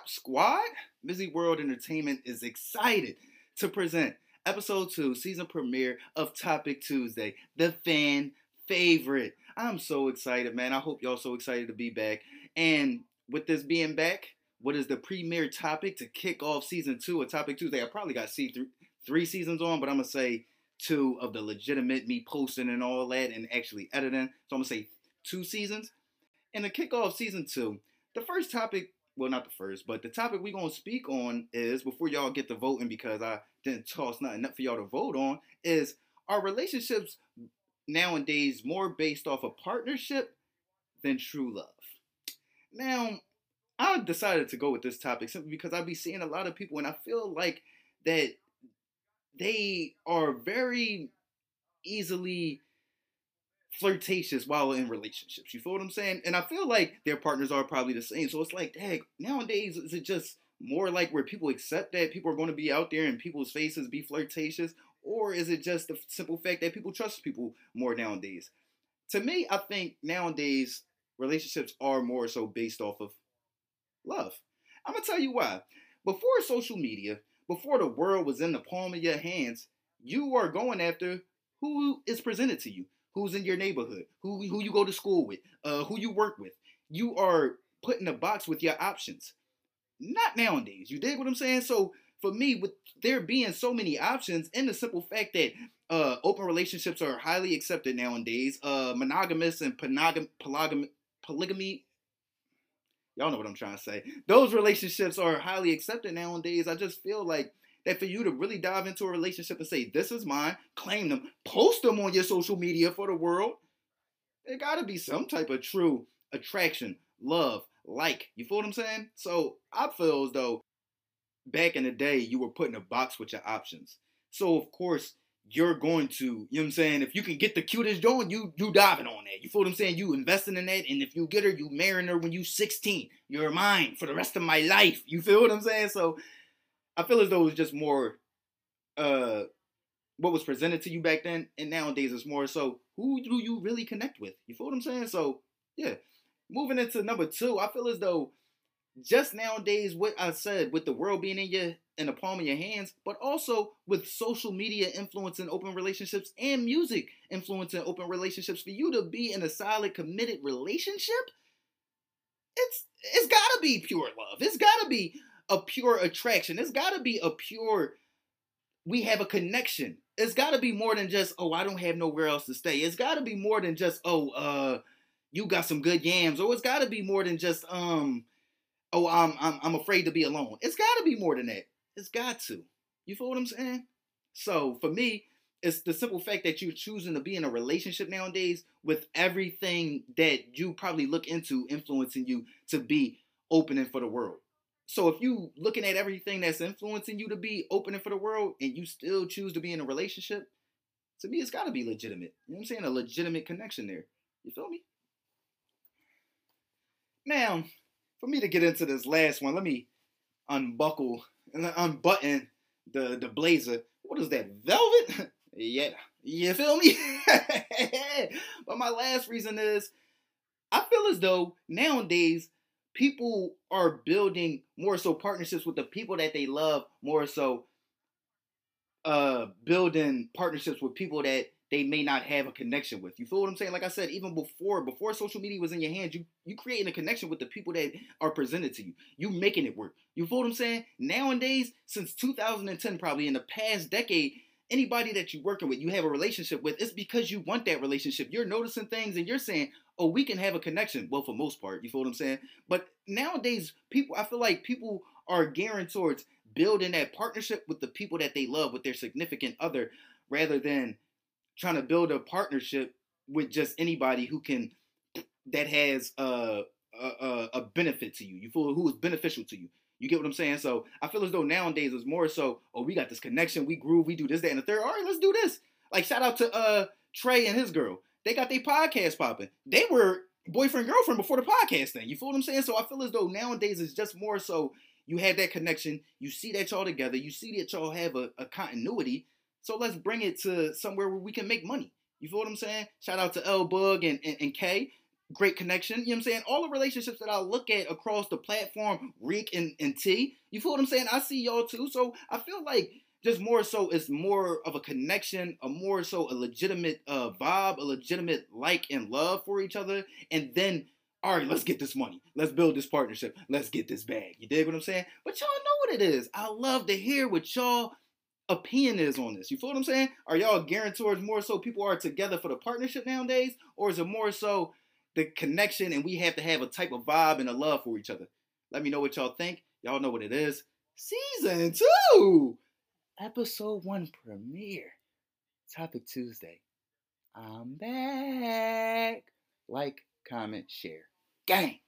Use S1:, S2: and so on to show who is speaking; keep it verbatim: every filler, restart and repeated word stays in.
S1: up, squad? Busy World Entertainment is excited to present episode two, season premiere of Topic Tuesday, the fan favorite. I'm so excited, man. I hope y'all so excited to be back. And with this being back, what is the premier topic to kick off season two of Topic Tuesday? I probably got see th- three seasons on, but I'm going to say two of the legitimate me posting and all that and actually editing. So I'm going to say two seasons. And to kick off season two, the first topic, well, not the first, but the topic we're going to speak on is, before y'all get to voting because I didn't toss nothing up for y'all to vote on, is, are relationships nowadays more based off a partnership than true love? Now, I decided to go with this topic simply because I be seeing a lot of people and I feel like that they are very easily flirtatious while in relationships. You feel what I'm saying? And I feel like their partners are probably the same. So it's like, dang, nowadays, is it just more like where people accept that people are going to be out there in people's faces, be flirtatious? Or is it just the simple fact that people trust people more nowadays? To me, I think nowadays, relationships are more so based off of love. I'm going to tell you why. Before social media, before the world was in the palm of your hands, you are going after who is presented to you. Who's in your neighborhood, who who you go to school with, uh, who you work with. You are put in a box with your options. Not nowadays. You dig what I'm saying? So for me, with there being so many options and the simple fact that uh, open relationships are highly accepted nowadays, uh, monogamous and polygam- polygam- polygamy, y'all know what I'm trying to say. Those relationships are highly accepted nowadays. I just feel like that for you to really dive into a relationship and say, this is mine, claim them, post them on your social media for the world, there gotta be some type of true attraction, love, like. You feel what I'm saying? So I feel as though back in the day, you were put in a box with your options. So of course, you're going to, you know what I'm saying? If you can get the cutest joint, you you diving on that. You feel what I'm saying? You investing in that, and if you get her, you marrying her when you sixteen. You're mine for the rest of my life. You feel what I'm saying? So I feel as though it was just more uh, what was presented to you back then, and nowadays it's more so who do you really connect with? You feel what I'm saying? So, yeah. Moving into number two, I feel as though just nowadays, what I said, with the world being in your in the palm of your hands, but also with social media influencing open relationships and music influencing open relationships, for you to be in a solid, committed relationship, it's it's gotta be pure love. It's gotta be a pure attraction. It's got to be a pure, we have a connection. It's got to be more than just, oh, I don't have nowhere else to stay. It's got to be more than just, oh, uh, you got some good yams. Or it's got to be more than just, um, oh, I'm, I'm I'm afraid to be alone. It's got to be more than that. It's got to. You feel what I'm saying? So for me, it's the simple fact that you're choosing to be in a relationship nowadays with everything that you probably look into influencing you to be opening for the world. So if you looking at everything that's influencing you to be opening for the world and you still choose to be in a relationship, to me, it's got to be legitimate. You know what I'm saying? A legitimate connection there. You feel me? Now, for me to get into this last one, let me unbuckle and unbutton the, the blazer. What is that? Velvet? Yeah. You feel me? But my last reason is, I feel as though nowadays, people are building more so partnerships with the people that they love, more so uh, building partnerships with people that they may not have a connection with. You feel what I'm saying? Like I said, even before before social media was in your hands, you you creating a connection with the people that are presented to you. You making it work. You feel what I'm saying? Nowadays, since two thousand ten, probably in the past decade, anybody that you're working with, you have a relationship with, it's because you want that relationship. You're noticing things and you're saying, oh, we can have a connection. Well, for most part, you feel what I'm saying? But nowadays, people, I feel like people are gearing towards building that partnership with the people that they love, with their significant other, rather than trying to build a partnership with just anybody who can, that has a, a, a benefit to you. You feel who is beneficial to you. You get what I'm saying? So I feel as though nowadays it's more so, oh, we got this connection, we groove, we do this, that, and the third. All right, let's do this. Like, shout out to uh, Trey and his girl. They got their podcast popping. They were boyfriend, girlfriend before the podcast thing. You feel what I'm saying? So I feel as though nowadays it's just more so you have that connection. You see that y'all together. You see that y'all have a, a continuity. So let's bring it to somewhere where we can make money. You feel what I'm saying? Shout out to L Bug and, and, and K. great connection. You know what I'm saying? All the relationships that I look at across the platform, Reek and, and T, you feel what I'm saying? I see y'all too. So I feel like just more so it's more of a connection, a more so a legitimate uh, vibe, a legitimate like and love for each other. And then, all right, let's get this money. Let's build this partnership. Let's get this bag. You dig what I'm saying? But y'all know what it is. I love to hear what y'all opinion is on this. You feel what I'm saying? Are y'all gearing towards more so people are together for the partnership nowadays? Or is it more so the connection and we have to have a type of vibe and a love for each other? Let me know what y'all think. Y'all know what it is. Season two, episode one premiere. Topic Tuesday. I'm back. Like, comment, share. Gang.